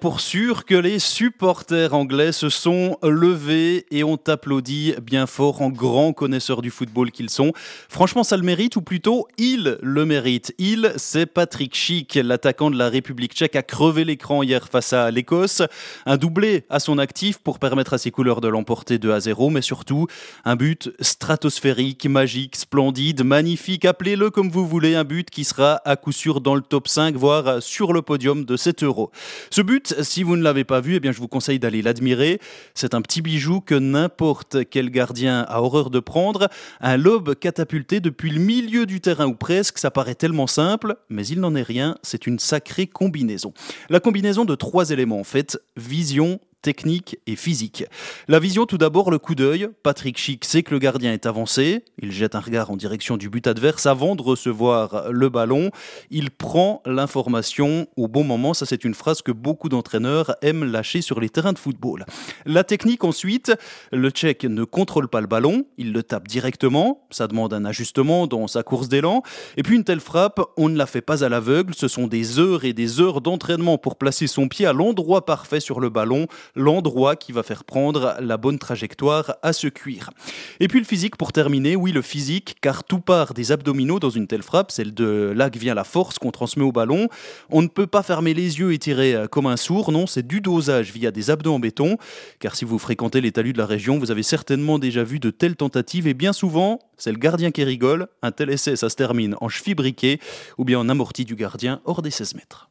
pour sûr que les supporters anglais se sont levés et ont applaudi bien fort en grands connaisseurs du football qu'ils sont. Franchement, ça le mérite, ou plutôt, il le mérite. Il, c'est Patrick Schick, l'attaquant de la République tchèque, a crevé l'écran hier face à l'Écosse. Un doublé à son actif pour permettre à ses couleurs de l'emporter 2-0, mais surtout un but stratosphérique, magique, splendide, magnifique, appelez-le comme vous voulez, un but qui sera à coup sûr dans le top 5, voire sur le podium de cet Euro. Ce but, si vous ne l'avez pas vu, eh bien je vous conseille d'aller l'admirer. C'est un petit bijou que n'importe quel gardien a horreur de prendre. Un lob catapulté depuis le milieu du terrain ou presque, ça paraît tellement simple, mais il n'en est rien, c'est une sacrée combinaison. La combinaison de 3 éléments en fait, vision, technique et physique. La vision, tout d'abord, le coup d'œil. Patrick Schick sait que le gardien est avancé. Il jette un regard en direction du but adverse avant de recevoir le ballon. Il prend l'information au bon moment. Ça, c'est une phrase que beaucoup d'entraîneurs aiment lâcher sur les terrains de football. La technique, ensuite. Le Tchèque ne contrôle pas le ballon. Il le tape directement. Ça demande un ajustement dans sa course d'élan. Et puis, une telle frappe, on ne la fait pas à l'aveugle. Ce sont des heures et des heures d'entraînement pour placer son pied à l'endroit parfait sur le ballon, l'endroit qui va faire prendre la bonne trajectoire à ce cuir. Et puis le physique pour terminer, oui le physique, car tout part des abdominaux dans une telle frappe, c'est de là que vient la force qu'on transmet au ballon. On ne peut pas fermer les yeux et tirer comme un sourd, non, c'est du dosage via des abdos en béton, car si vous fréquentez les talus de la région, vous avez certainement déjà vu de telles tentatives, et bien souvent, c'est le gardien qui rigole, un tel essai ça se termine en cheville briquée, ou bien en amorti du gardien hors des 16 mètres.